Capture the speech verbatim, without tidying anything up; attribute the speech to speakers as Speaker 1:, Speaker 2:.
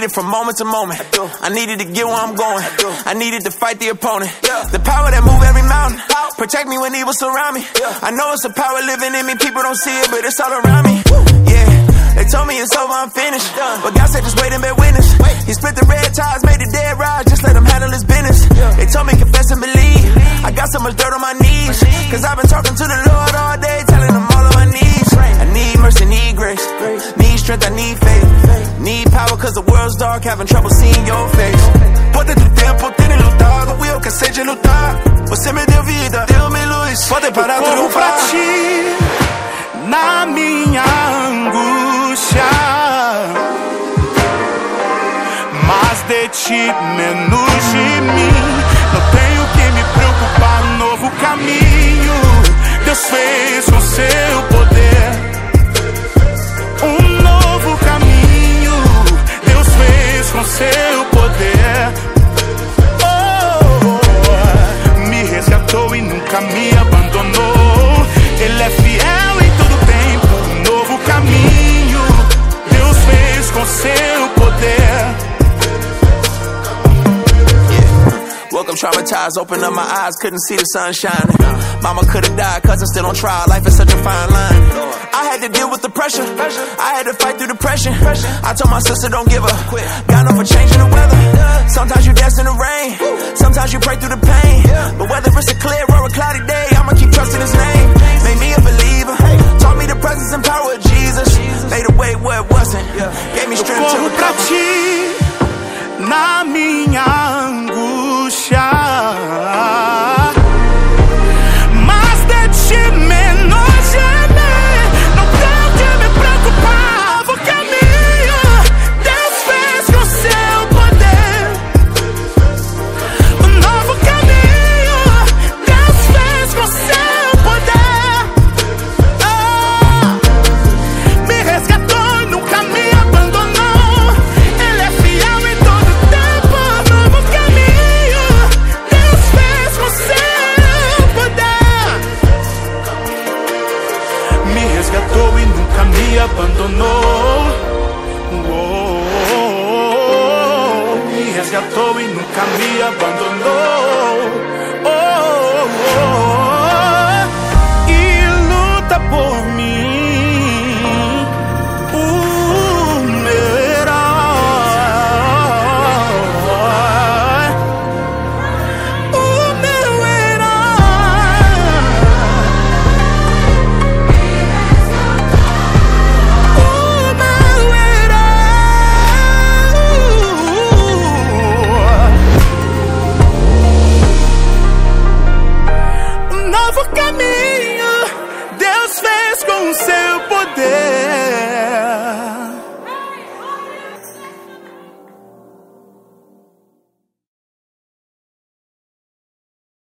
Speaker 1: need it from moment to moment. I needed to get where I'm going. I needed to fight the opponent. The power that move every mountain. Protect me when evil surround me. I know it's a power living in me. People don't see it, but it's all around me. Yeah, they told me it's over, I'm finished. But God said just wait and bear witness. He split the red ties, made the dead rise. Just let him handle his business. They told me confess and believe. I got so much dirt on my knees. Cause I've been talking to the Lord all day, telling him all of my needs. I need mercy, need grace. Need strength, I need faith. Need power cause the world's dark, having trouble seeing your face. Pode do tempo, tem lutado, eu cansei de lutar. Você me deu vida, deu-me luz. Pode parar de
Speaker 2: corro pra ti, na minha angústia. Mais de ti, menos de mim. Não tenho que me preocupar, um novo caminho Deus fez com seu poder. Um novo caminho Deus fez com seu poder. Oh, me resgatou e nunca me abandonou. Ele é fiel em todo tempo. Um novo caminho Deus fez com seu poder.
Speaker 1: Woke up traumatized, opened up my eyes, couldn't see the sun shining. Mama could've died cause I'm still on trial, life is such a fine line. I had to deal with the pressure, I had to fight through depression. I told my sister don't give up, got no for changing the weather. Sometimes you dance in the rain, sometimes you pray through the pain. But whether it's a clear or a cloudy day, I'ma keep trusting his name. Made me a believer, taught me the presence and power of Jesus. Made a way where it wasn't, gave me strength to recover.
Speaker 2: Pra ti, na minha angústia, mas de ti menos de mim. Não tenho que me preocupar. O caminho Deus fez com seu poder. Um novo caminho Deus fez com seu poder. Ah, me resgatou, nunca me abandonou. Ele é fiel em todo tempo. Novo caminho Deus fez com seu poder. Me resgatou e nunca me abandonou. Oh, oh, oh. Me resgatou e nunca me abandonou. Oh, oh, oh. E luta por mim, o meu herói, o meu herói, o meu herói. Um novo caminho Deus fez com seu poder.